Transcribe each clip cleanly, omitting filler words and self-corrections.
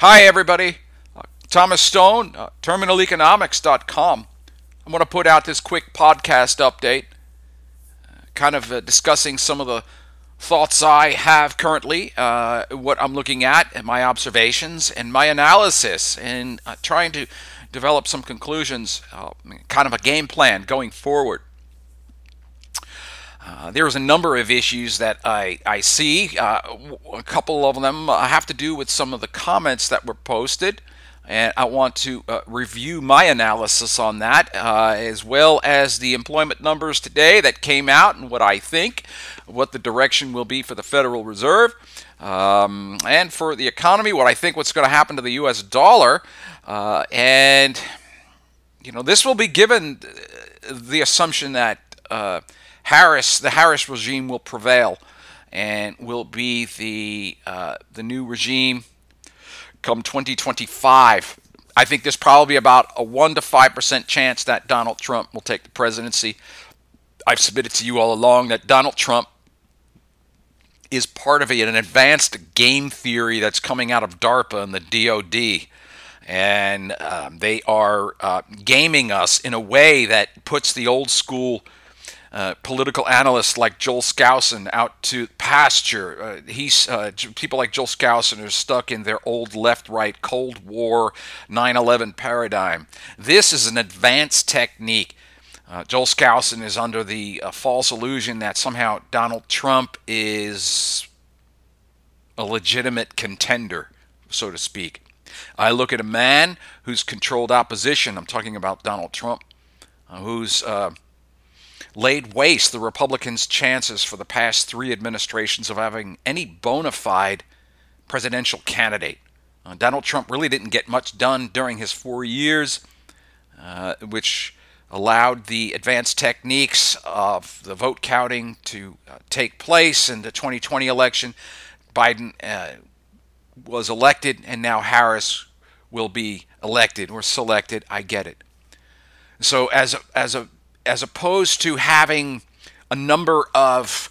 Hi, everybody. Thomas Stone, terminaleconomics.com. I want to put out this quick podcast update, kind of discussing some of the thoughts I have currently, what I'm looking at, and my observations, and my analysis, and trying to develop some conclusions, kind of a game plan going forward. There's a number of issues that I see. A couple of them have to do with some of the comments that were posted, and I want to review my analysis on that, as well as the employment numbers today that came out and what I think, what the direction will be for the Federal Reserve, and for the economy, what I think what's going to happen to the U.S. dollar, and this will be given the assumption that the Harris regime will prevail and will be the new regime come 2025. I think there's probably about a 1 to 5% chance that Donald Trump will take the presidency. I've submitted to you all along that Donald Trump is part of an advanced game theory that's coming out of DARPA and the DoD. And they are gaming us in a way that puts the old school political analysts like Joel Skousen out to pasture. People like Joel Skousen are stuck in their old left-right Cold War 9/11 paradigm. This is an advanced technique. Joel Skousen is under the false illusion that somehow Donald Trump is a legitimate contender, so to speak. I look at a man who's controlled opposition. I'm talking about Donald Trump, who's laid waste the Republicans' chances for the past 3 administrations of having any bona fide presidential candidate. Donald Trump really didn't get much done during his 4 years, which allowed the advanced techniques of the vote counting to take place in the 2020 election. Biden was elected, and now Harris will be elected or selected. I get it. So as opposed to having a number of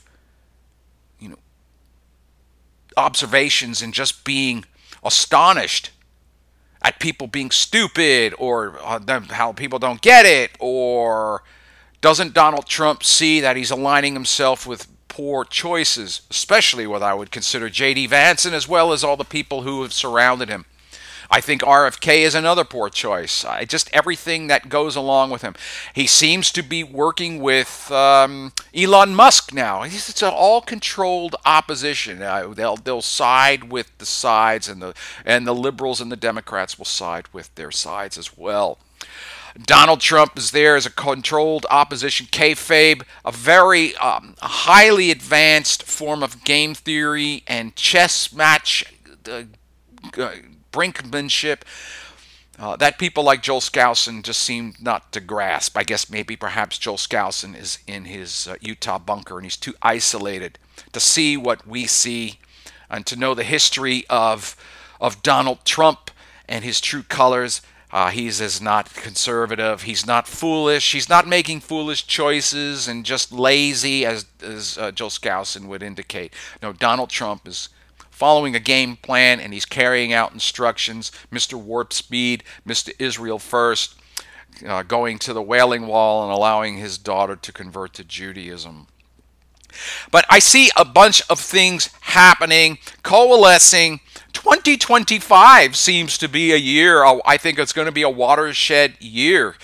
observations and just being astonished at people being stupid or how people don't get it, or doesn't Donald Trump see that he's aligning himself with poor choices, especially what I would consider J.D. Vance and as well as all the people who have surrounded him. I think RFK is another poor choice. Just everything that goes along with him. He seems to be working with Elon Musk now. It's an all-controlled opposition. They'll side with the sides, and the liberals and the Democrats will side with their sides as well. Donald Trump is there as a controlled opposition, kayfabe, a very highly advanced form of game theory and chess match brinkmanship that people like Joel Skousen just seem not to grasp. I guess maybe perhaps Joel Skousen is in his Utah bunker and he's too isolated to see what we see and to know the history of Donald Trump and his true colors. He's not conservative. He's not foolish. He's not making foolish choices and just lazy, as Joel Skousen would indicate. No, Donald Trump is following a game plan, and he's carrying out instructions. Mr. Warp Speed, Mr. Israel First, going to the Wailing Wall and allowing his daughter to convert to Judaism. But I see a bunch of things happening, coalescing. 2025 seems to be a year. I think it's going to be a watershed year.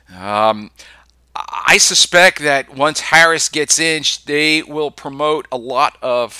I suspect that once Harris gets in, they will promote a lot of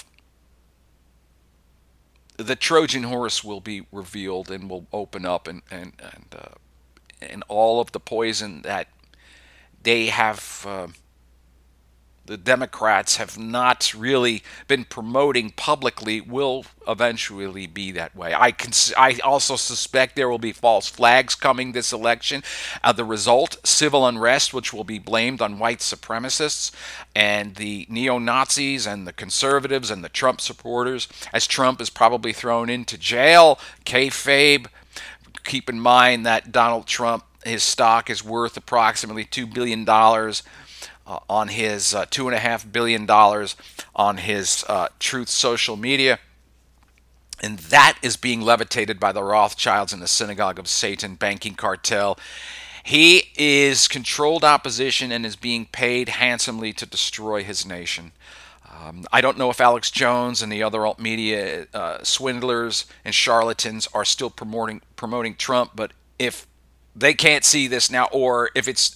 the Trojan horse will be revealed and will open up, and all of the poison that they have. The Democrats have not really been promoting publicly will eventually be that way. I also suspect there will be false flags coming this election. The result, civil unrest, which will be blamed on white supremacists and the neo-Nazis and the conservatives and the Trump supporters, as Trump is probably thrown into jail. Kayfabe. Keep in mind that Donald Trump, his stock is worth approximately $2 billion. On his $2.5 billion on his Truth social media. And that is being levitated by the Rothschilds and the Synagogue of Satan banking cartel. He is controlled opposition and is being paid handsomely to destroy his nation. I don't know if Alex Jones and the other alt media swindlers and charlatans are still promoting Trump, but if they can't see this now, or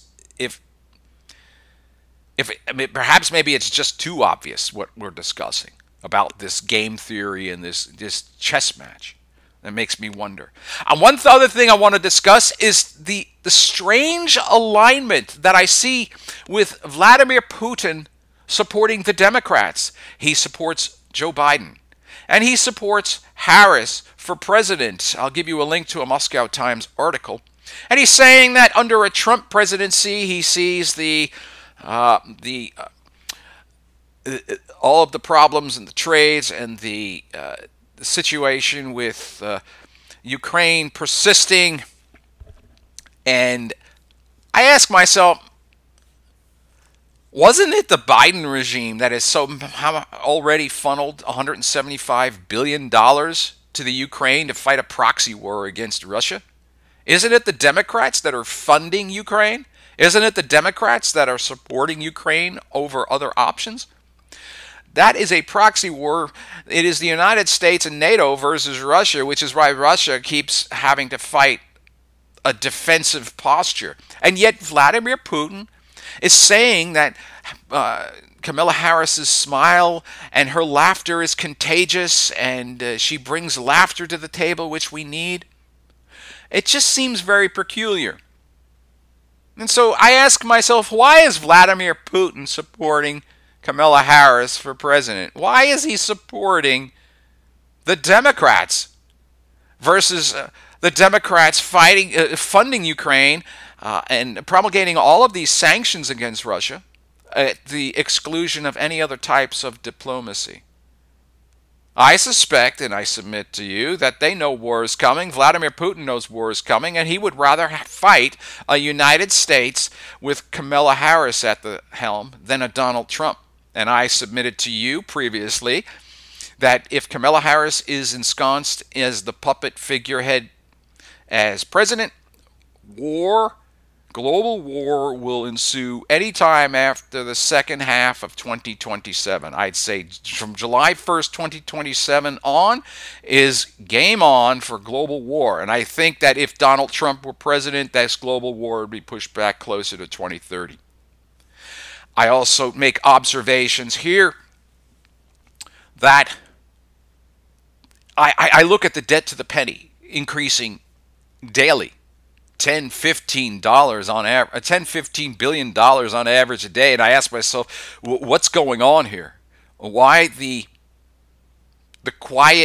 if I mean, perhaps maybe it's just too obvious what we're discussing about this game theory and this chess match. That makes me wonder. And one other thing I want to discuss is the strange alignment that I see with Vladimir Putin supporting the Democrats. He supports Joe Biden, and he supports Harris for president. I'll give you a link to a Moscow Times article. And he's saying that under a Trump presidency, he sees all of the problems in the trades and the situation with Ukraine persisting. And I ask myself, wasn't it the Biden regime that has somehow already funneled $175 billion to the Ukraine to fight a proxy war against Russia? Isn't it the Democrats that are funding Ukraine? Isn't it the Democrats that are supporting Ukraine over other options? That is a proxy war. It is the United States and NATO versus Russia, which is why Russia keeps having to fight a defensive posture. And yet Vladimir Putin is saying that Kamala Harris's smile and her laughter is contagious, and she brings laughter to the table, which we need. It just seems very peculiar. And so I ask myself, why is Vladimir Putin supporting Kamala Harris for president? Why is he supporting the Democrats versus the Democrats funding Ukraine and promulgating all of these sanctions against Russia at the exclusion of any other types of diplomacy? I suspect, and I submit to you, that they know war is coming. Vladimir Putin knows war is coming, and he would rather fight a United States with Kamala Harris at the helm than a Donald Trump. And I submitted to you previously that if Kamala Harris is ensconced as the puppet figurehead as president, global war will ensue anytime after the second half of 2027. I'd say from July 1st, 2027 on is game on for global war. And I think that if Donald Trump were president, this global war would be pushed back closer to 2030. I also make observations here that I look at the debt to the penny increasing daily. $10-15 on average, $10-15 billion on average a day, and I ask myself, what's going on here? Why the quiet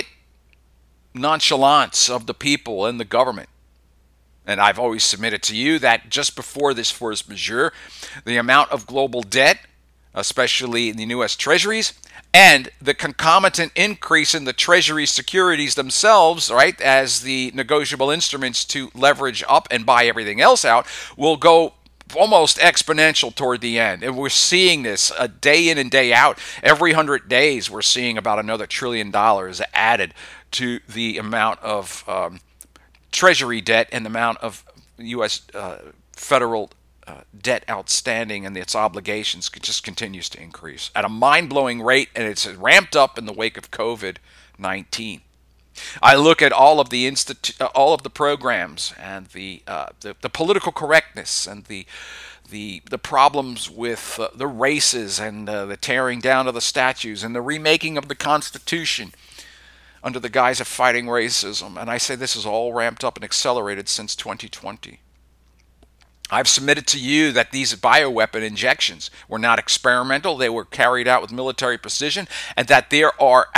nonchalance of the people and the government? And I've always submitted to you that just before this force majeure, the amount of global debt, especially in the U.S. Treasuries, and the concomitant increase in the Treasury securities themselves, right, as the negotiable instruments to leverage up and buy everything else out, will go almost exponential toward the end. And we're seeing this day in and day out. Every 100 days, we're seeing about another $1 trillion added to the amount of Treasury debt and the amount of U.S. Federal debt outstanding, and its obligations just continues to increase at a mind-blowing rate, and it's ramped up in the wake of COVID-19. I look at all of the programs and the political correctness and the problems with the races and the tearing down of the statues and the remaking of the Constitution under the guise of fighting racism. And I say this is all ramped up and accelerated since 2020. I've submitted to you that these bioweapon injections were not experimental. They were carried out with military precision, and that there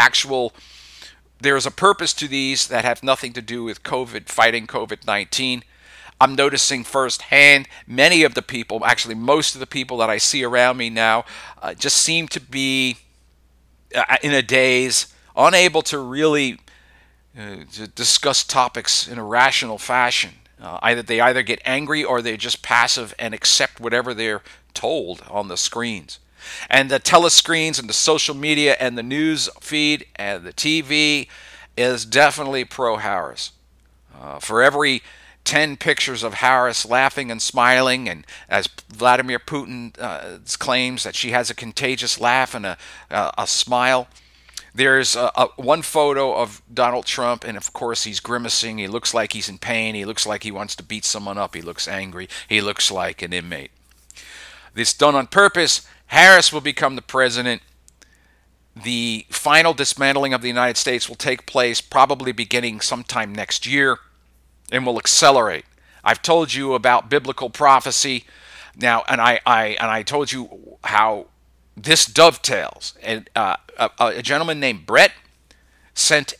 is a purpose to these that have nothing to do with fighting COVID-19. I'm noticing firsthand many of the people, actually most of the people that I see around me now, just seem to be in a daze, unable to really to discuss topics in a rational fashion. They either get angry or they're just passive and accept whatever they're told on the screens. And the telescreens and the social media and the news feed and the TV is definitely pro-Harris. For every 10 pictures of Harris laughing and smiling, and as Vladimir Putin claims that she has a contagious laugh and a smile, there's one photo of Donald Trump, and of course he's grimacing. He looks like he's in pain. He looks like he wants to beat someone up. He looks angry. He looks like an inmate. This done on purpose. Harris will become the president. The final dismantling of the United States will take place probably beginning sometime next year and will accelerate. I've told you about biblical prophecy now, and I told you how this dovetails. And a gentleman named Brett sent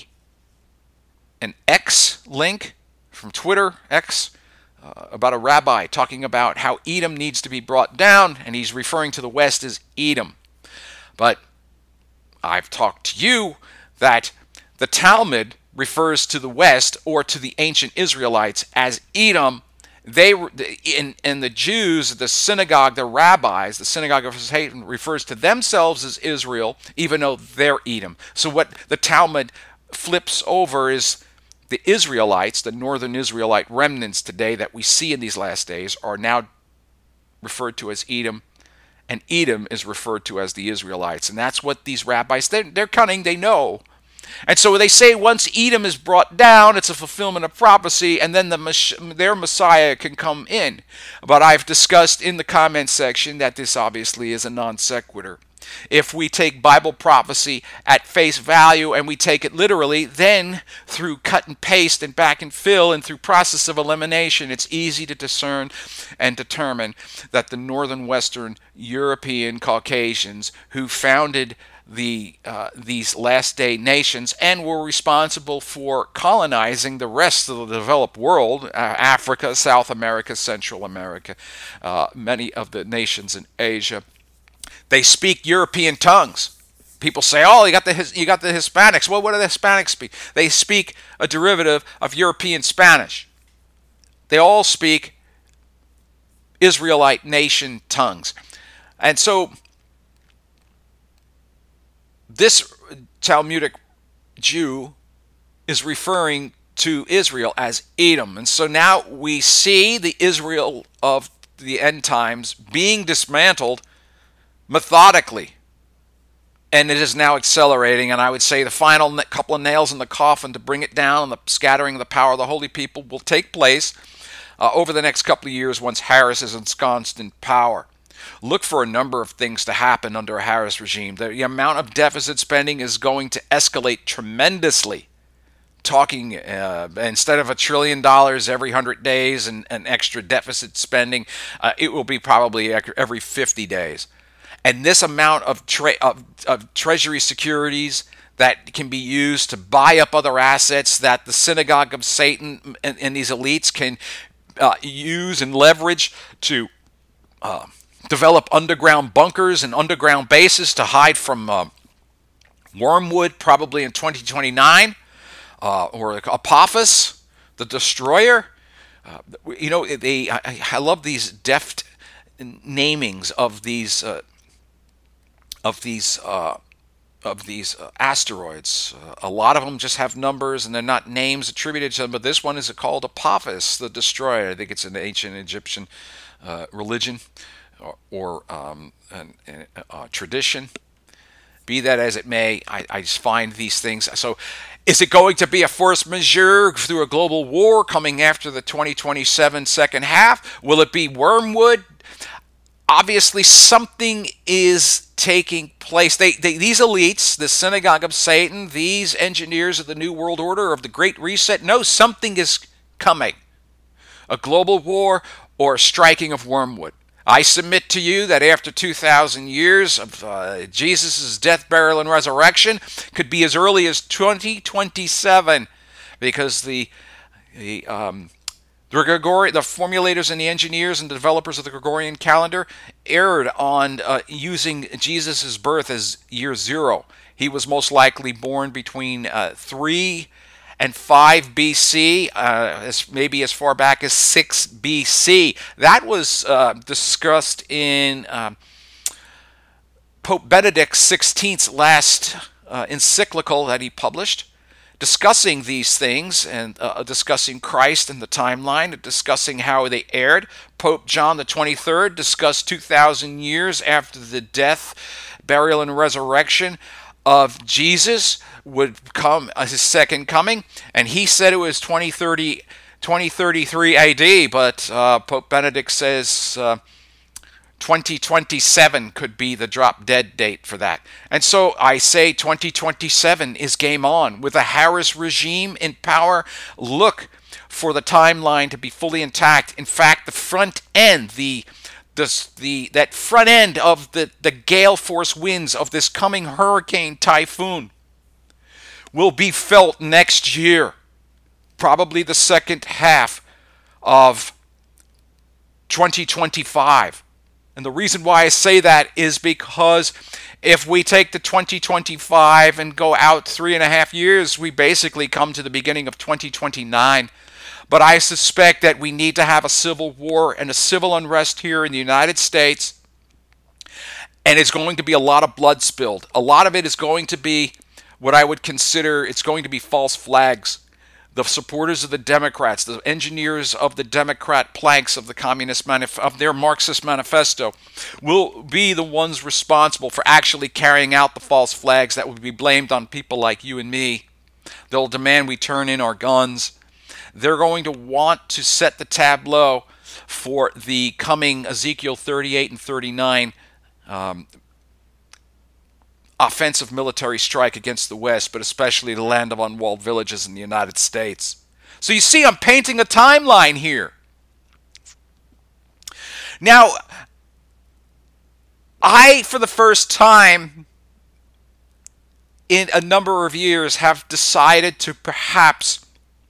an X link from Twitter X about a rabbi talking about how Edom needs to be brought down, and he's referring to the West as Edom. But I've talked to you that the Talmud refers to the West or to the ancient Israelites as Edom. They in the Jews, the synagogue, the rabbis, the synagogue of Satan refers to themselves as Israel, even though they're Edom. So what the Talmud flips over is the Israelites, the northern Israelite remnants today that we see in these last days, are now referred to as Edom, and Edom is referred to as the Israelites. And that's what these rabbis, they're cunning, they know. And so they say once Edom is brought down, it's a fulfillment of prophecy, and then their Messiah can come in. But I've discussed in the comment section that this obviously is a non sequitur. If we take Bible prophecy at face value and we take it literally, then through cut and paste and back and fill and through process of elimination, it's easy to discern and determine that the northern Western European Caucasians who founded these last day nations and were responsible for colonizing the rest of the developed world, Africa, South America, Central America, many of the nations in Asia, they speak European tongues. People say, "Oh, you got the Hispanics." Well, what do the Hispanics speak? They speak a derivative of European Spanish. They all speak Israelite nation tongues, and so this Talmudic Jew is referring to Israel as Edom, and so now we see the Israel of the end times being dismantled methodically, and it is now accelerating. And I would say the final couple of nails in the coffin to bring it down and the scattering of the power of the holy people will take place over the next couple of years once Harris is ensconced in power. Look for a number of things to happen under a Harris regime. The amount of deficit spending is going to escalate tremendously. Talking instead of $1 trillion every 100 days and extra deficit spending, it will be probably every 50 days. And this amount of treasury securities that can be used to buy up other assets that the synagogue of Satan and these elites can use and leverage to develop underground bunkers and underground bases to hide from Wormwood, probably in 2029, or Apophis, the destroyer. I love these deft namings of these asteroids. A lot of them just have numbers and they're not names attributed to them, but this one is called Apophis, the destroyer. I think it's an ancient Egyptian religion or tradition. Be that as it may, I just find these things. So is it going to be a force majeure through a global war coming after the 2027 second half? Will it be Wormwood? Obviously, something is taking place. These elites, the synagogue of Satan, these engineers of the New World Order, of the Great Reset, know something is coming. A global war or a striking of Wormwood. I submit to you that after 2,000 years of Jesus' death, burial, and resurrection could be as early as 2027, because the formulators and the engineers and the developers of the Gregorian calendar erred on using Jesus' birth as year 0. He was most likely born between 3 and 5 BC, maybe as far back as 6 BC. That was discussed in Pope Benedict XVI's last encyclical that he published. discussing these things and discussing Christ and the timeline, and discussing how they aired. Pope John the 23rd discussed 2,000 years after the death, burial, and resurrection of Jesus would come his second coming, and he said it was 2033 AD, but Pope Benedict says 2027 could be the drop dead date for that. And so I say 2027 is game on. With the Harris regime in power, look for the timeline to be fully intact. In fact, the front end, that front end of the gale force winds of this coming hurricane typhoon will be felt next year, probably the second half of 2025. And the reason why I say that is because if we take the 2025 and go out 3.5 years, we basically come to the beginning of 2029. But I suspect that we need to have a civil war and a civil unrest here in the United States. And it's going to be a lot of blood spilled. A lot of it is going to be what I would consider, it's going to be false flags. The supporters of the Democrats, the engineers of the Democrat planks of the of their Marxist manifesto, will be the ones responsible for actually carrying out the false flags that would be blamed on people like you and me. They'll demand we turn in our guns. They're going to want to set the tableau for the coming Ezekiel 38 and 39 offensive military strike against the West, but especially the land of unwalled villages in the United States. So you see, I'm painting a timeline here. Now, I, for the first time in a number of years, have decided to perhaps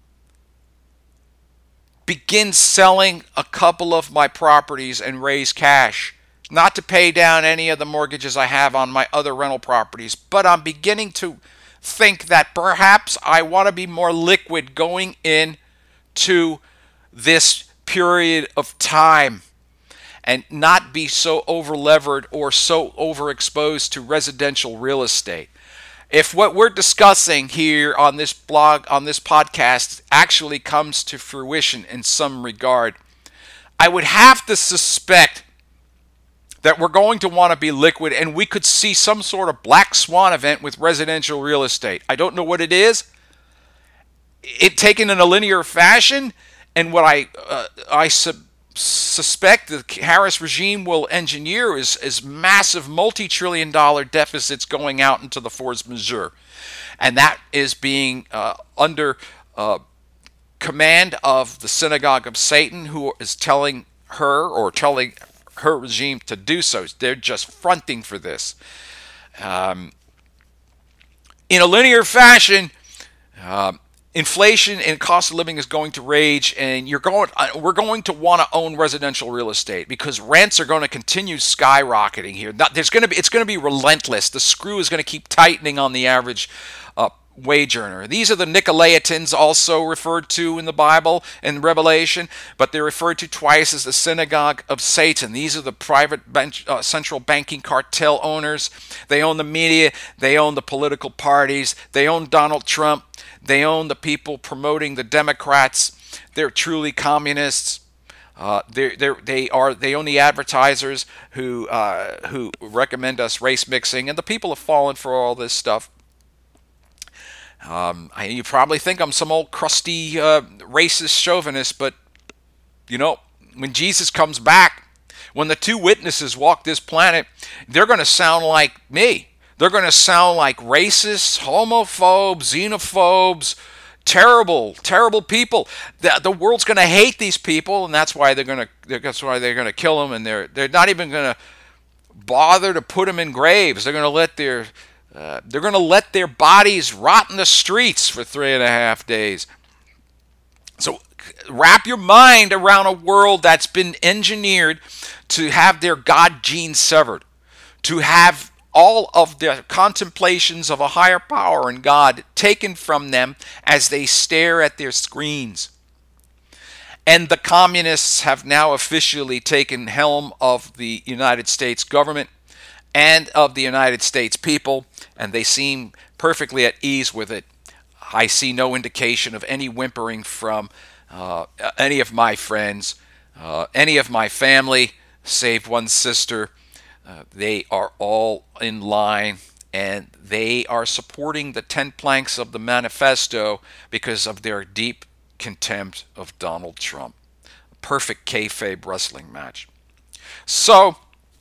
begin selling a couple of my properties and raise cash. Not to pay down any of the mortgages I have on my other rental properties, but I'm beginning to think that perhaps I want to be more liquid going into this period of time and not be so over-levered or so overexposed to residential real estate. If what we're discussing here on this blog, on this podcast, actually comes to fruition in some regard, I would have to suspect that we're going to want to be liquid, and we could see some sort of black swan event with residential real estate. I don't know what it is. It taken in a linear fashion, and what I suspect the Harris regime will engineer is massive multi-trillion-dollar deficits going out into the force majeure, and that is being under command of the synagogue of Satan, who is telling her regime to do so. They're just fronting for this. In a linear fashion, inflation and cost of living is going to rage, and we're going to want to own residential real estate because rents are going to continue skyrocketing here. It's going to be relentless. The screw is going to keep tightening on the average wage earner. These are the Nicolaitans, also referred to in the Bible and Revelation, but they're referred to twice as the synagogue of Satan. These are the private central banking cartel owners. They own the media. They own the political parties. They own Donald Trump. They own the people promoting the Democrats. They're truly communists. They own the advertisers who recommend us race mixing, and the people have fallen for all this stuff. You probably think I'm some old crusty racist chauvinist, but when Jesus comes back, when the two witnesses walk this planet, they're going to sound like me. They're going to sound like racists, homophobes, xenophobes, terrible, terrible people. The world's going to hate these people, and that's why they're going to kill them, and they're not even going to bother to put them in graves. They're going to let their bodies rot in the streets for 3.5 days. So wrap your mind around a world that's been engineered to have their God genes severed, to have all of the contemplations of a higher power and God taken from them as they stare at their screens. And the communists have now officially taken helm of the United States government and of the United States people, and they seem perfectly at ease with it. I see no indication of any whimpering from any of my friends, any of my family, save one sister. They are all in line, and they are supporting the 10 planks of the manifesto because of their deep contempt of Donald Trump. Perfect kayfabe wrestling match. So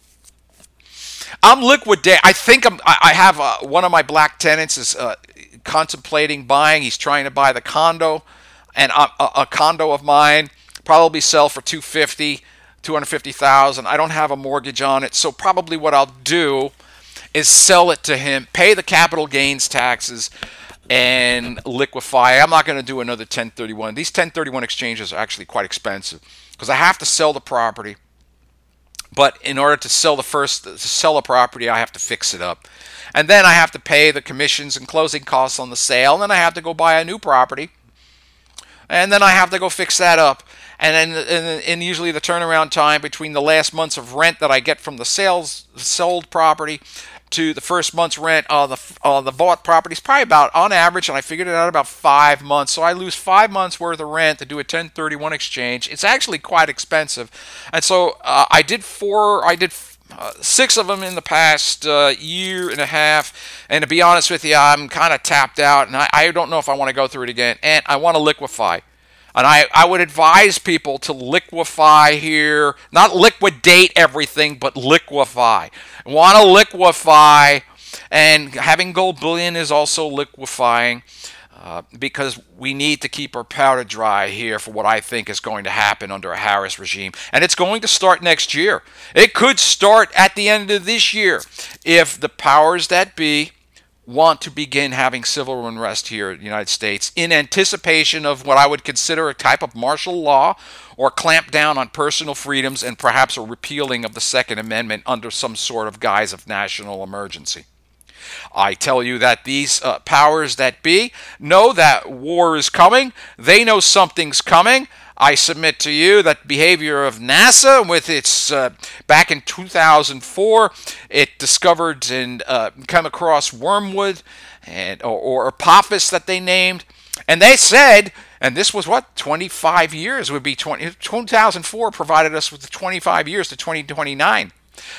I'm liquidating. I have one of my black tenants is contemplating buying. He's trying to buy the condo, and a condo of mine probably sell for 250,000. I don't have a mortgage on it, so probably what I'll do is sell it to him, pay the capital gains taxes, and liquefy. I'm not going to do another 1031. These 1031 exchanges are actually quite expensive because I have to sell the property. But in order to sell a property, I have to fix it up. And then I have to pay the commissions and closing costs on the sale. And then I have to go buy a new property. And then I have to go fix that up. And then and usually the turnaround time between the last months of rent that I get from the sold property to the first month's rent on the bought property is probably about, on average, and I figured it out, about 5 months. So I lose 5 months worth of rent to do a 1031 exchange. It's actually quite expensive, and so I did 6 of them in the past year and a half. And to be honest with you, I'm kind of tapped out, and I don't know if I want to go through it again. And I want to liquefy. And I would advise people to liquefy here, not liquidate everything, but liquefy. Want to liquefy, and having gold bullion is also liquefying because we need to keep our powder dry here for what I think is going to happen under a Harris regime. And it's going to start next year. It could start at the end of this year if the powers that be want to begin having civil unrest here in the United States in anticipation of what I would consider a type of martial law or clamp down on personal freedoms and perhaps a repealing of the Second Amendment under some sort of guise of national emergency. I tell you that these powers that be know that war is coming. They know something's coming. I submit to you that behavior of NASA with its, back in 2004, it discovered and came across wormwood or Apophis that they named. And they said, and this was 25 years, would be 2004 provided us with 25 years to 2029.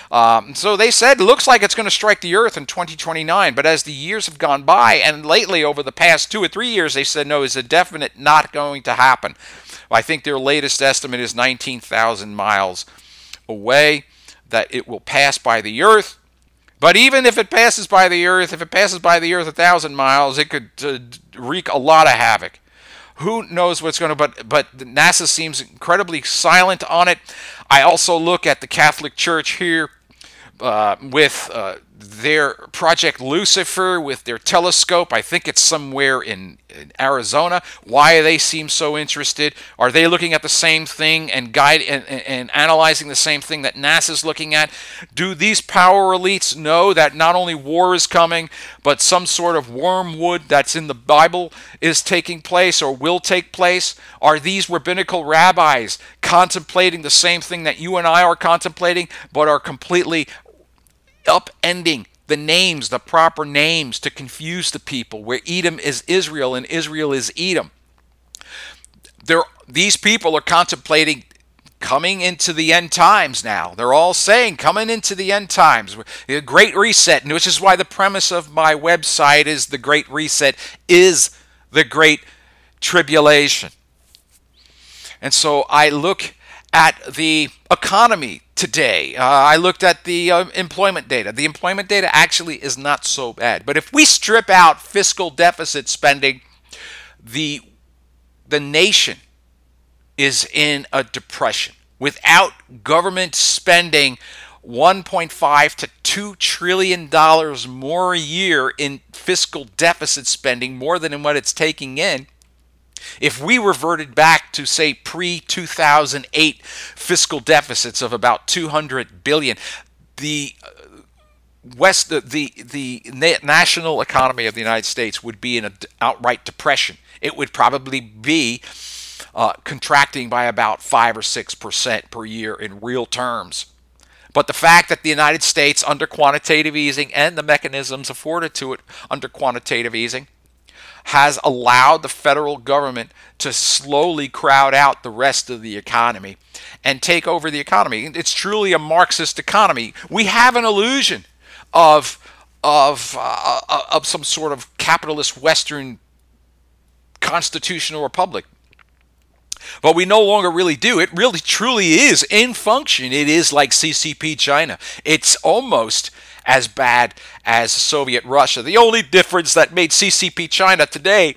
So they said, looks like it's going to strike the earth in 2029. But as the years have gone by, and lately over the past 2 or 3 years, they said, no, it's a definite not going to happen. I think their latest estimate is 19,000 miles away that it will pass by the earth. But even if it passes by the earth, 1,000 miles, it could wreak a lot of havoc. Who knows what's going to, but NASA seems incredibly silent on it. I also look at the Catholic Church here with their Project Lucifer, with their telescope. I think it's somewhere in Arizona. Why they seem so interested? Are they looking at the same thing and and analyzing the same thing that NASA's looking at? Do these power elites know that not only war is coming, but some sort of wormwood that's in the Bible is taking place or will take place? Are these rabbinical rabbis contemplating the same thing that you and I are contemplating, but are completely upending the names, the proper names, to confuse the people, where Edom is Israel and Israel is Edom? These people are contemplating coming into the end times now. They're all saying coming into the end times, the Great Reset, which is why the premise of my website is the Great Reset is the Great Tribulation. And so I look at the economy today. I looked at the employment data. The employment data actually is not so bad. But if we strip out fiscal deficit spending, the nation is in a depression. Without government spending $1.5 to $2 trillion more a year in fiscal deficit spending, more than in what it's taking in, if we reverted back to, say, pre-2008 fiscal deficits of about $200 billion, the national economy of the United States would be in an outright depression. It would probably be contracting by about 5 or 6% per year in real terms. But the fact that the United States, under quantitative easing and the mechanisms afforded to it under quantitative easing, has allowed the federal government to slowly crowd out the rest of the economy and take over the economy. It's truly a Marxist economy. We have an illusion of of some sort of capitalist Western constitutional republic. But we no longer really do. It really truly is in function. It is like CCP China. It's almost as bad as Soviet Russia. The only difference that made CCP China today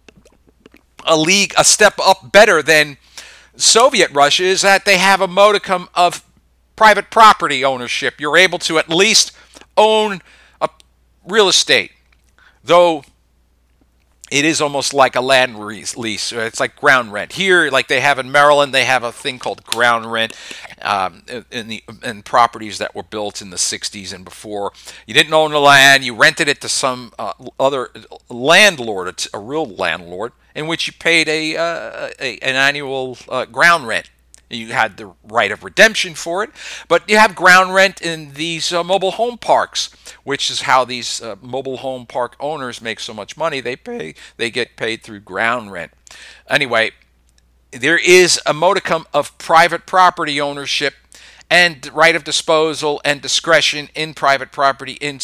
a step up better than Soviet Russia is that they have a modicum of private property ownership. You're able to at least own a real estate, though it is almost like a land lease. It's like ground rent. Here, like they have in Maryland, they have a thing called ground rent in properties that were built in the 60s and before. You didn't own the land. You rented it to some other landlord, a real landlord, in which you paid an annual ground rent. You had the right of redemption for it, but you have ground rent in these mobile home parks, which is how these mobile home park owners make so much money. They get paid through ground rent. Anyway, there is a modicum of private property ownership and right of disposal and discretion in private property in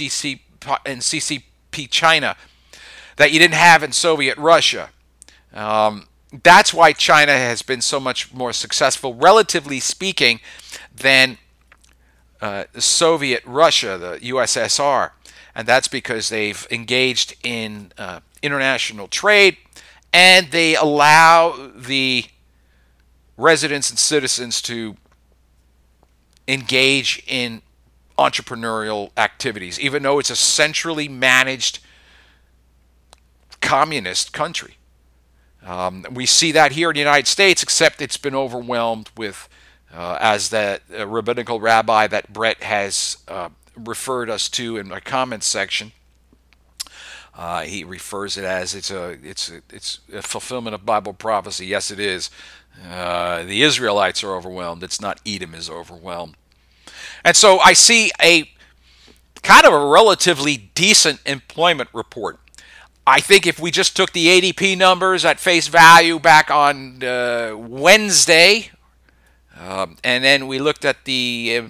CCP China that you didn't have in Soviet Russia. That's why China has been so much more successful, relatively speaking, than Soviet Russia, the USSR. And that's because they've engaged in international trade, and they allow the residents and citizens to engage in entrepreneurial activities, even though it's a centrally managed communist country. We see that here in the United States, except it's been overwhelmed with, as that rabbinical rabbi that Brett has referred us to in my comments section. He refers it as it's a fulfillment of Bible prophecy. Yes, it is. The Israelites are overwhelmed. It's not Edom is overwhelmed. And so I see a kind of a relatively decent employment report. I think if we just took the ADP numbers at face value back on Wednesday, and then we looked at the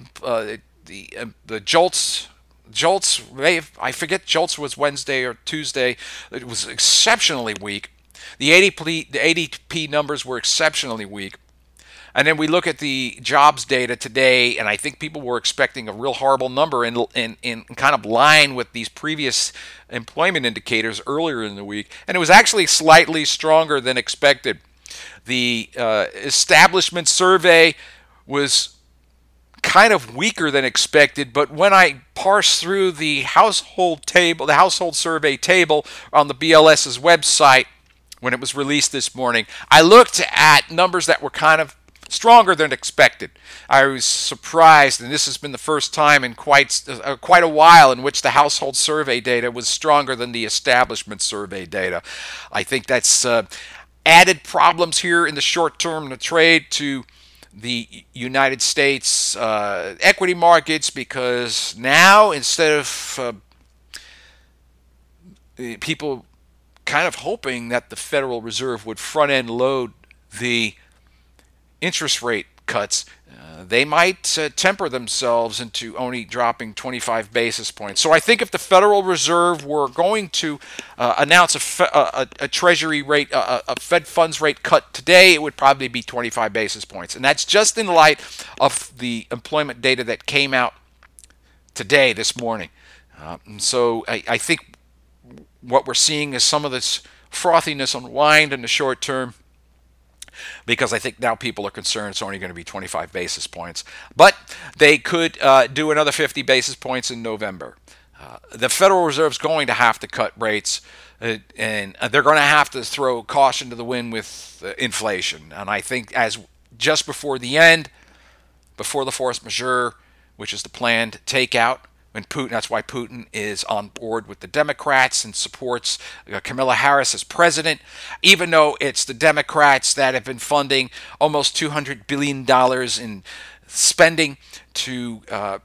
JOLTS. I forget JOLTS was Wednesday or Tuesday. It was exceptionally weak. The ADP numbers were exceptionally weak. And then we look at the jobs data today, and I think people were expecting a real horrible number in kind of line with these previous employment indicators earlier in the week. And it was actually slightly stronger than expected. The establishment survey was kind of weaker than expected, but when I parsed through the household survey table on the BLS's website when it was released this morning, I looked at numbers that were kind of stronger than expected. I was surprised, and this has been the first time in quite a while in which the household survey data was stronger than the establishment survey data. I think that's added problems here in the short term in the trade to the United States equity markets, because now instead of people kind of hoping that the Federal Reserve would front-end load the interest rate cuts, they might temper themselves into only dropping 25 basis points. So I think if the Federal Reserve were going to announce a Treasury rate, a Fed funds rate cut today, it would probably be 25 basis points. And that's just in light of the employment data that came out today, this morning. So I think what we're seeing is some of this frothiness unwind in the short term, because I think now people are concerned it's only going to be 25 basis points. But they could do another 50 basis points in November. The Federal Reserve's going to have to cut rates, and they're going to have to throw caution to the wind with inflation. And I think as just before the end, before the force majeure, which is the planned takeout, and Putin, that's why Putin is on board with the Democrats and supports Kamala Harris as president, even though it's the Democrats that have been funding almost $200 billion in spending to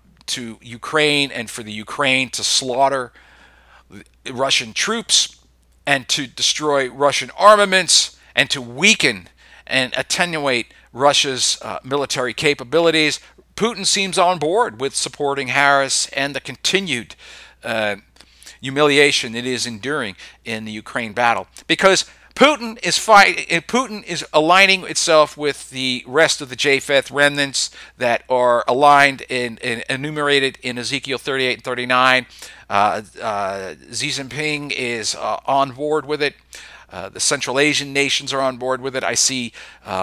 Ukraine and for the Ukraine to slaughter Russian troops. and to destroy Russian armaments and to weaken and attenuate Russia's military capabilities. Putin seems on board with supporting Harris and the continued humiliation it is enduring in the Ukraine battle, because Putin is aligning itself with the rest of the Japheth remnants that are aligned and enumerated in Ezekiel 38 and 39. Xi Jinping is on board with it. The Central Asian nations are on board with it. I see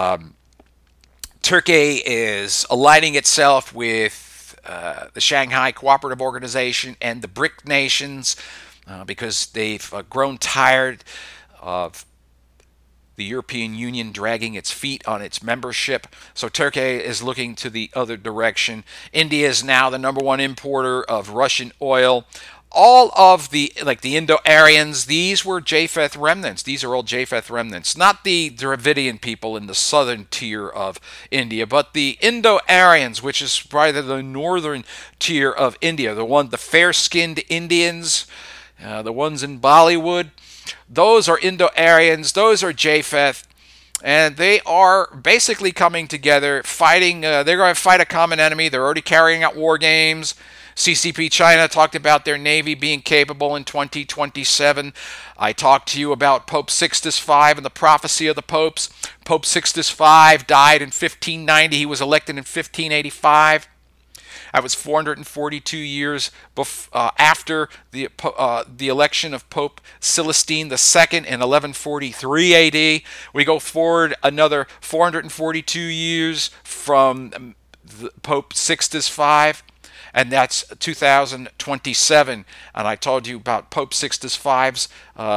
Turkey is aligning itself with the Shanghai Cooperative Organization and the BRIC nations because they've grown tired of the European Union dragging its feet on its membership. So Turkey is looking to the other direction. India is now the number one importer of Russian oil. All of the Indo-Aryans, these were Japheth remnants. These are all Japheth remnants, not the Dravidian people in the southern tier of India, but the Indo-Aryans, which is probably the northern tier of India, the fair-skinned Indians, the ones in Bollywood. Those are Indo-Aryans, those are Japheth, and they are basically coming together, fighting. They're going to fight a common enemy. They're already carrying out war games. CCP China talked about their navy being capable in 2027. I talked to you about Pope Sixtus V and the prophecy of the popes. Pope Sixtus V died in 1590. He was elected in 1585. That was 442 years after the election of Pope Celestine II in 1143 AD. We go forward another 442 years from Pope Sixtus V, and that's 2027. And I told you about Pope Sixtus V's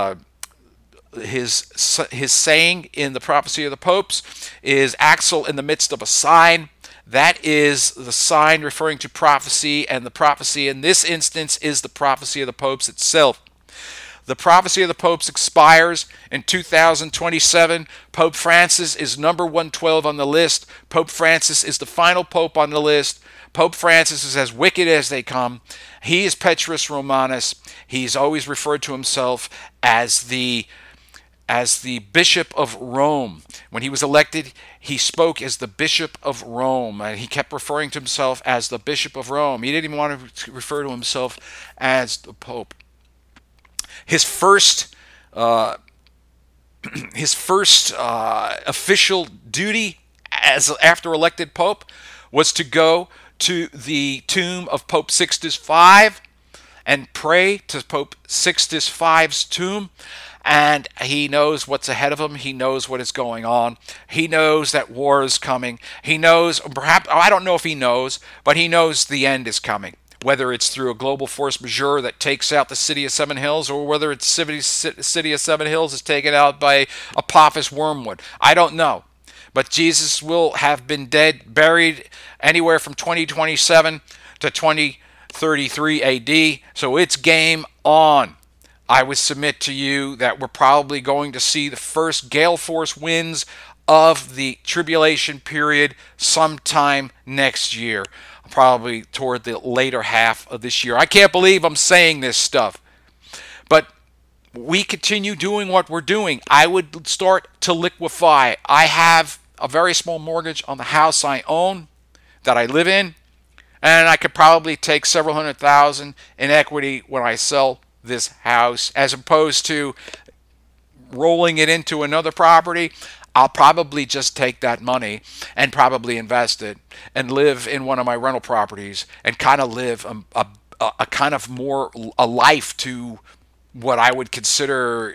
his saying in the prophecy of the popes is "Axle in the midst of a sign." That is the sign referring to prophecy, and the prophecy in this instance is the prophecy of the popes itself. The prophecy of the popes expires in 2027. Pope Francis is number 112 on the list. Pope Francis is the final pope on the list. Pope Francis is as wicked as they come. He is Petrus Romanus. He's always referred to himself as the Bishop of Rome. When he was elected, he spoke as the Bishop of Rome. And he kept referring to himself as the Bishop of Rome. He didn't even want to refer to himself as the Pope. His first official duty after elected Pope was to go to the tomb of Pope Sixtus V and pray to Pope Sixtus V's tomb. And he knows what's ahead of him. He knows what is going on. He knows that war is coming. He knows, perhaps, I don't know if he knows, but he knows the end is coming. Whether it's through a global force majeure that takes out the city of Seven Hills, or whether it's city of Seven Hills is taken out by Apophis Wormwood. I don't know. But Jesus will have been dead, buried anywhere from 2027 to 2033 AD. So it's game on. I would submit to you that we're probably going to see the first gale force winds of the tribulation period sometime next year, probably toward the later half of this year. I can't believe I'm saying this stuff, but we continue doing what we're doing. I would start to liquefy. I have a very small mortgage on the house I own that I live in, and I could probably take several $100,000 in equity when I sell this house, as opposed to rolling it into another property. I'll probably just take that money and probably invest it and live in one of my rental properties and kind of live a kind of more a life to what I would consider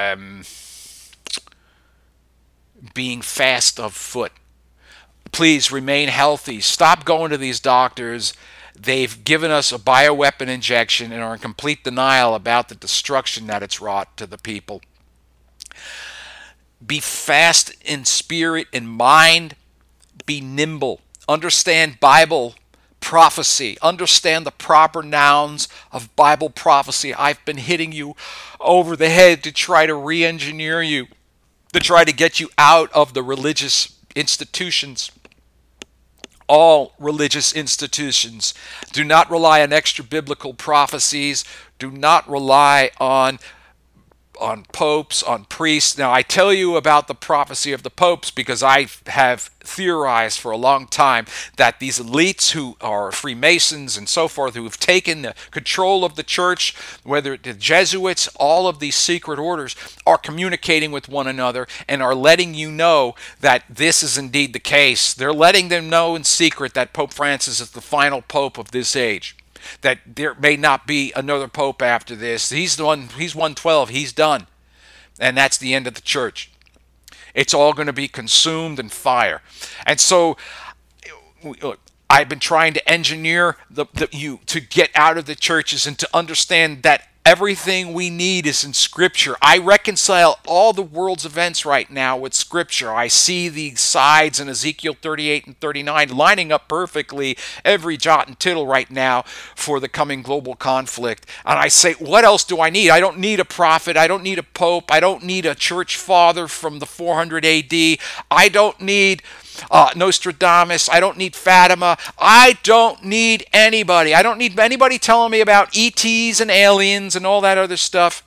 being fast of foot. Please remain healthy. Stop going to these doctors. They've given us a bioweapon injection and are in complete denial about the destruction that it's wrought to the people. Be fast in spirit and mind. Be nimble. Understand Bible prophecy. Understand the proper nouns of Bible prophecy. I've been hitting you over the head to try to re-engineer you, to try to get you out of the religious institutions. All religious institutions. Do not rely on extra biblical prophecies. Do not rely on on popes, on priests. Now, I tell you about the prophecy of the popes because I have theorized for a long time that these elites who are Freemasons and so forth, who have taken the control of the church, whether the Jesuits, all of these secret orders, are communicating with one another and are letting you know that this is indeed the case. They're letting them know in secret that Pope Francis is the final pope of this age, that there may not be another pope after this. He's 112, he's done. And that's the end of the church. It's all going to be consumed in fire. And so I've been trying to engineer you to get out of the churches and to understand that everything we need is in Scripture. I reconcile all the world's events right now with Scripture. I see the sides in Ezekiel 38 and 39 lining up perfectly, every jot and tittle right now for the coming global conflict. And I say, what else do I need? I don't need a prophet. I don't need a pope. I don't need a church father from the 400 AD. I don't need Nostradamus. I don't need Fatima. I don't need anybody. I don't need anybody telling me about ETs and aliens and all that other stuff.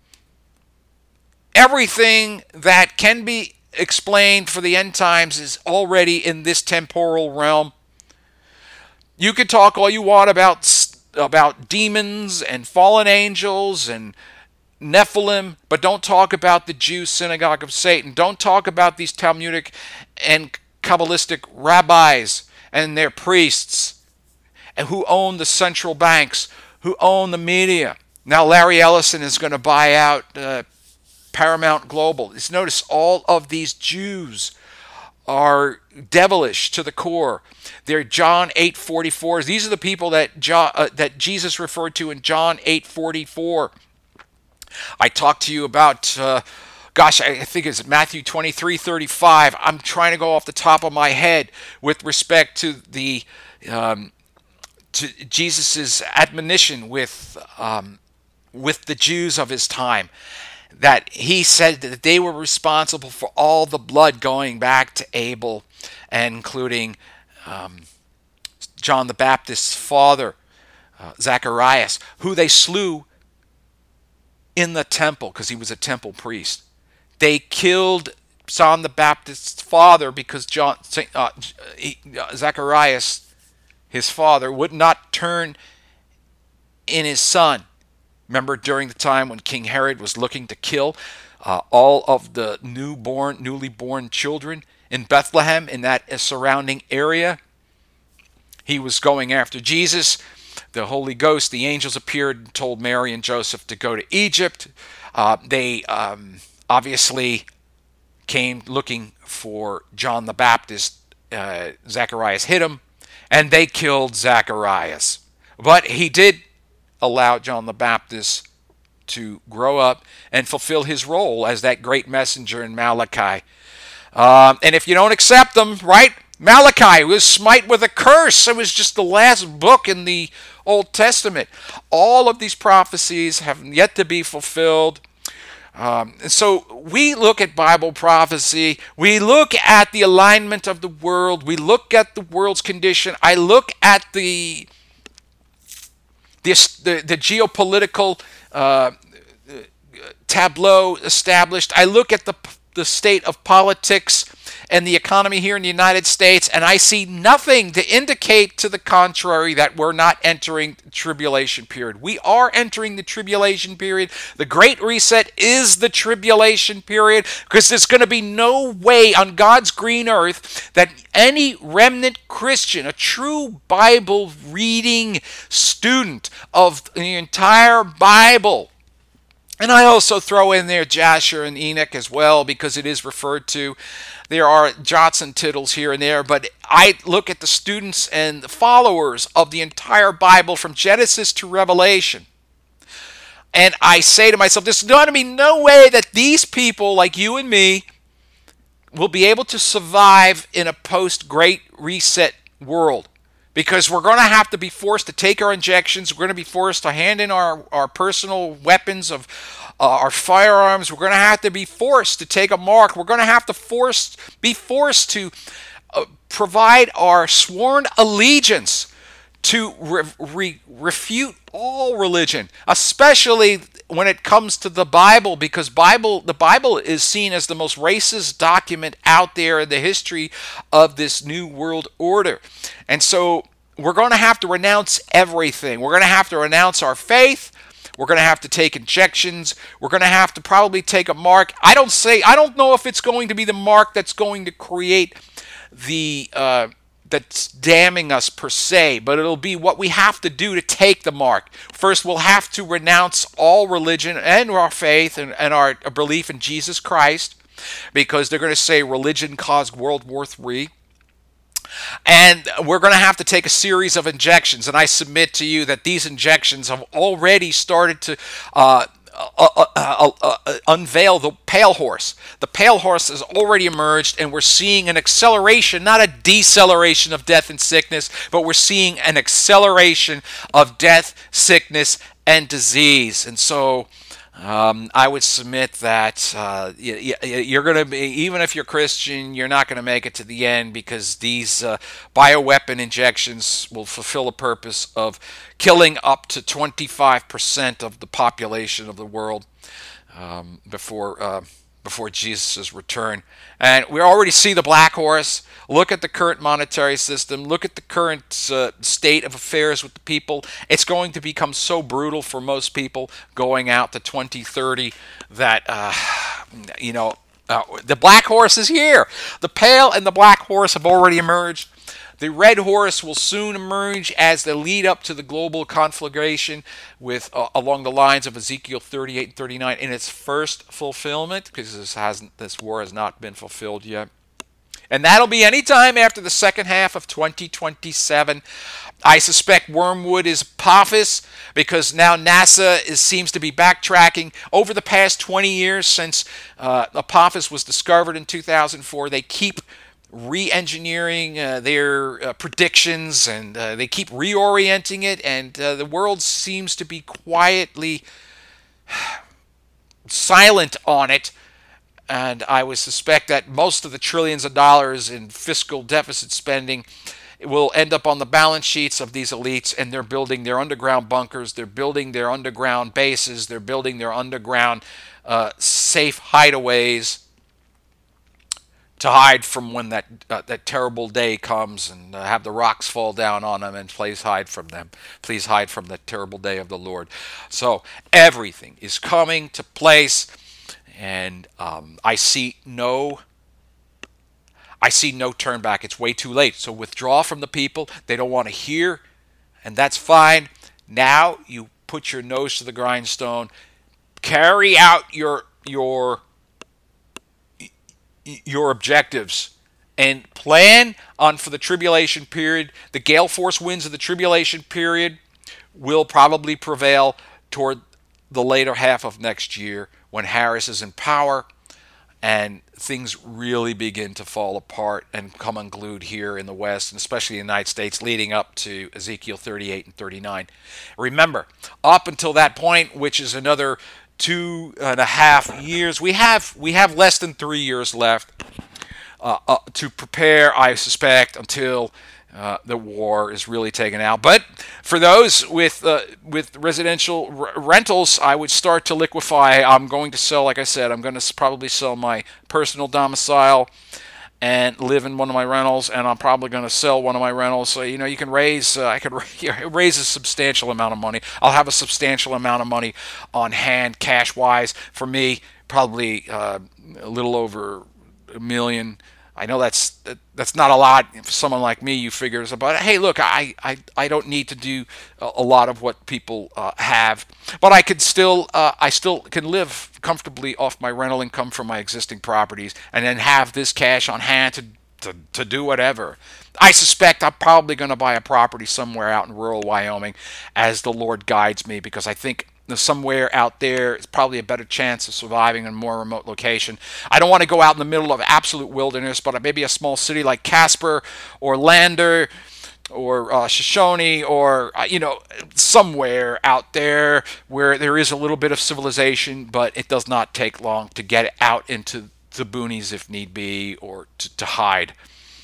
Everything that can be explained for the end times is already in this temporal realm. You can talk all you want about demons and fallen angels and Nephilim, but don't talk about the Jews' synagogue of Satan. Don't talk about these Talmudic and Kabbalistic rabbis and their priests, and who own the central banks, who own the media. Now Larry Ellison is going to buy out Paramount Global. Notice all of these Jews are devilish to the core. They're John 8:44. These are the people that Jesus referred to in John 8:44. I talked to you about I think it's Matthew 23:35. I'm trying to go off the top of my head with respect to the to Jesus's admonition with the Jews of his time, that he said that they were responsible for all the blood going back to Abel, and including John the Baptist's father, Zacharias, who they slew in the temple because he was a temple priest. They killed John the Baptist's father because Zacharias, his father, would not turn in his son. Remember during the time when King Herod was looking to kill all of the newly born children in Bethlehem, in that surrounding area? He was going after Jesus. The Holy Ghost, the angels appeared and told Mary and Joseph to go to Egypt. They obviously came looking for John the Baptist. Zacharias hit him, and they killed Zacharias. But he did allow John the Baptist to grow up and fulfill his role as that great messenger in Malachi. And if you don't accept them, right? Malachi was smite with a curse. It was just the last book in the Old Testament. All of these prophecies have yet to be fulfilled. And so we look at Bible prophecy. We look at the alignment of the world. We look at the world's condition. I look at the geopolitical tableau established. I look at the state of politics and the economy here in the United States, and I see nothing to indicate to the contrary that we're not entering the tribulation period. We are entering the tribulation period. The Great Reset is the tribulation period, because there's going to be no way on God's green earth that any remnant Christian, a true Bible reading student of the entire Bible, and I also throw in there Jasher and Enoch as well, because it is referred to. There are jots and tittles here and there, but I look at the students and the followers of the entire Bible from Genesis to Revelation, and I say to myself, there's going to be no way that these people like you and me will be able to survive in a post-Great Reset world, because we're going to have to be forced to take our injections. We're going to be forced to hand in our personal weapons of our firearms. We're going to have to be forced to take a mark. We're going to have to be forced to provide our sworn allegiance to refute all religion, especially when it comes to the Bible, because the Bible is seen as the most racist document out there in the history of this new world order. And so we're going to have to renounce everything. We're going to have to renounce our faith. We're going to have to take injections. We're going to have to probably take a mark. I don't know if it's going to be the mark that's going to create the that's damning us per se, but it'll be what we have to do to take the mark. First, we'll have to renounce all religion and our faith and our belief in Jesus Christ, because they're going to say religion caused World War III. And we're going to have to take a series of injections. And I submit to you that these injections have already started to unveil the pale horse. The pale horse has already emerged, and we're seeing an acceleration, not a deceleration of death and sickness, but we're seeing an acceleration of death, sickness, and disease. And so I would submit that you're going to be, even if you're Christian, you're not going to make it to the end, because these bioweapon injections will fulfill the purpose of killing up to 25% of the population of the world before Jesus' return. And we already see the black horse. Look at the current monetary system. Look at the current state of affairs with the people. It's going to become so brutal for most people going out to 2030 that, the black horse is here. The pale and the black horse have already emerged. The red horse will soon emerge as the lead up to the global conflagration with along the lines of Ezekiel 38 and 39 in its first fulfillment, because this war has not been fulfilled yet. And that'll be any time after the second half of 2027. I suspect Wormwood is Apophis, because now NASA seems to be backtracking. Over the past 20 years since Apophis was discovered in 2004, they keep re-engineering their predictions, and they keep reorienting it, and the world seems to be quietly silent on it. And I would suspect that most of the trillions of dollars in fiscal deficit spending will end up on the balance sheets of these elites, and they're building their underground bunkers, they're building their underground bases, they're building their underground safe hideaways to hide from when that terrible day comes, and have the rocks fall down on them, and please hide from them. Please hide from the terrible day of the Lord. So everything is coming to place, and I see no turn back. It's way too late. So withdraw from the people. They don't want to hear, and that's fine. Now you put your nose to the grindstone. Carry out your objectives, and plan on for the tribulation period. The gale force winds of the tribulation period will probably prevail toward the later half of next year, when Harris is in power and things really begin to fall apart and come unglued here in the West, and especially the United States, leading up to Ezekiel 38 and 39. Remember, up until that point, which is another 2.5 years, we have less than 3 years left to prepare, I suspect, until the war is really taken out. But for those with residential rentals, I would start to liquefy. I'm going to sell, like I said, I'm going to probably sell my personal domicile and live in one of my rentals, and I'm probably going to sell one of my rentals. So you can raise, I could raise a substantial amount of money. I'll have a substantial amount of money on hand, cash wise. For me, probably a little over $1 million. I know that's not a lot for someone like me. You figure it's about, hey, look, I don't need to do a lot of what people have, but I still can live comfortably off my rental income from my existing properties, and then have this cash on hand to do whatever. I suspect I'm probably going to buy a property somewhere out in rural Wyoming as the Lord guides me, because I think somewhere out there it's probably a better chance of surviving in a more remote location. I don't want to go out in the middle of absolute wilderness, but maybe a small city like Casper or Lander or Shoshone, or somewhere out there where there is a little bit of civilization, but it does not take long to get out into the boonies if need be, or to hide.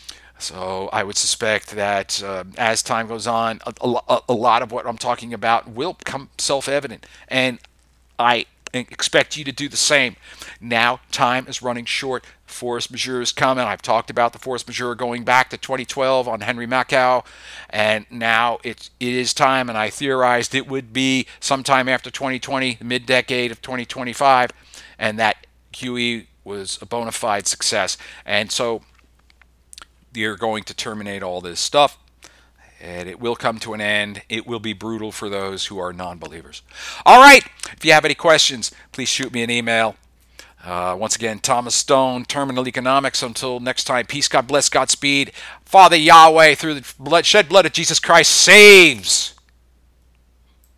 So I would suspect that as time goes on, a lot of what I'm talking about will become self-evident, and I expect you to do the same. Now, time is running short. Force majeure is coming. I've talked about the force majeure going back to 2012 on Henry Macau, and now it is time. And I theorized it would be sometime after 2020, mid-decade of 2025, and that QE was a bona fide success. And so you're going to terminate all this stuff, and it will come to an end. It will be brutal for those who are non-believers. All right. If you have any questions, please shoot me an email. Once again, Thomas Stone, Terminal Economics. Until next time, peace, God bless, Godspeed. Father Yahweh, through the shed blood of Jesus Christ, saves.